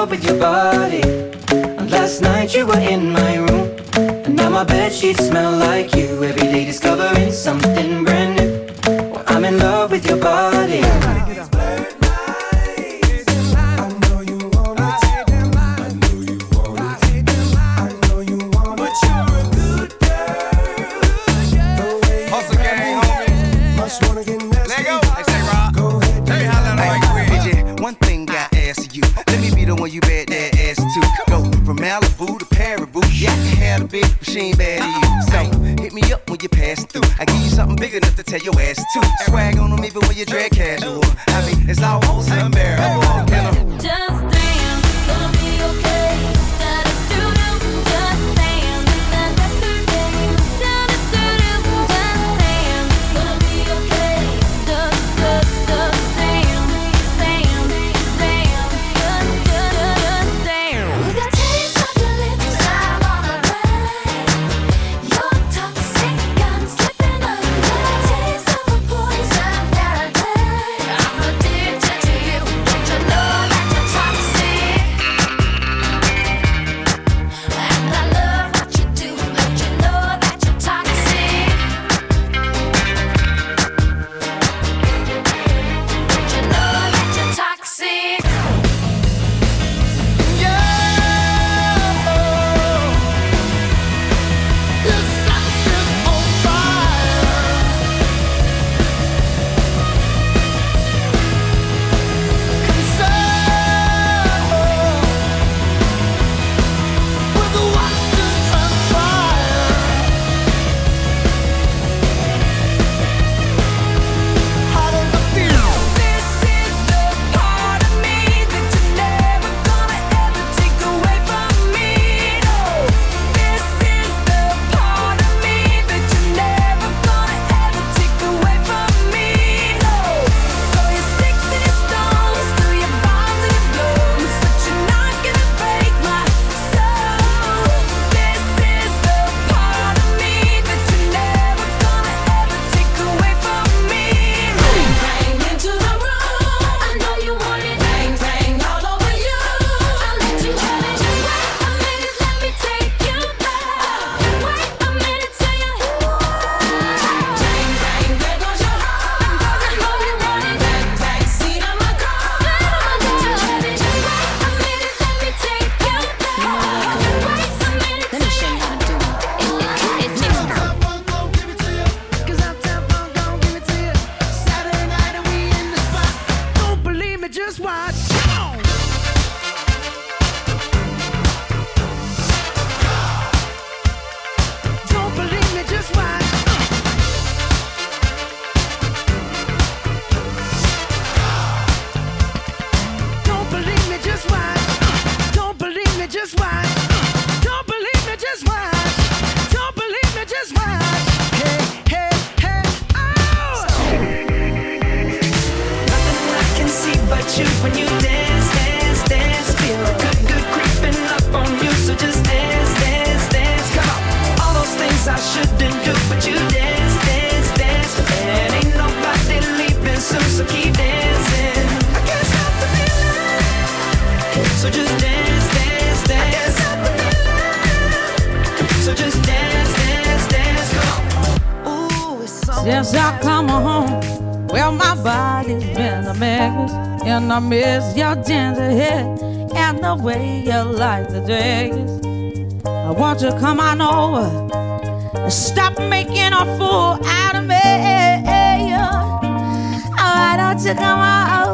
love with your body. And last night you were in my room, and now my bedsheets smell like you. Every day discovering something brand new. Well, I'm in love with your body. You bet that ass too. Go from Malibu to Paribu. Yeah, I can have a big machine bad to you. So hit me up when you pass through. I give you something big enough to tell your ass to. Swag on them even when you drag casual. I mean, it's almost unbearable. Just dance, it's gonna be okay. Da-da-doo-doo, just dance. Da-da-doo-doo, da-da-doo-doo, just dance. It's gonna be okay. Just dance, dance, dance. With the taste of your lips, I'm on a ride. You're toxic, I'm slipping away. Taste of a poison paradise. I'm addicted to you. Don't you know that you're toxic? And I love what you do. Don't you know that you're toxic? Don't you know that you're toxic? Since I come home, well, my body's been a mess, and I miss your ginger hair and the way you like the dress. I want you to come on over and stop making a fool out of me. Why don't you come on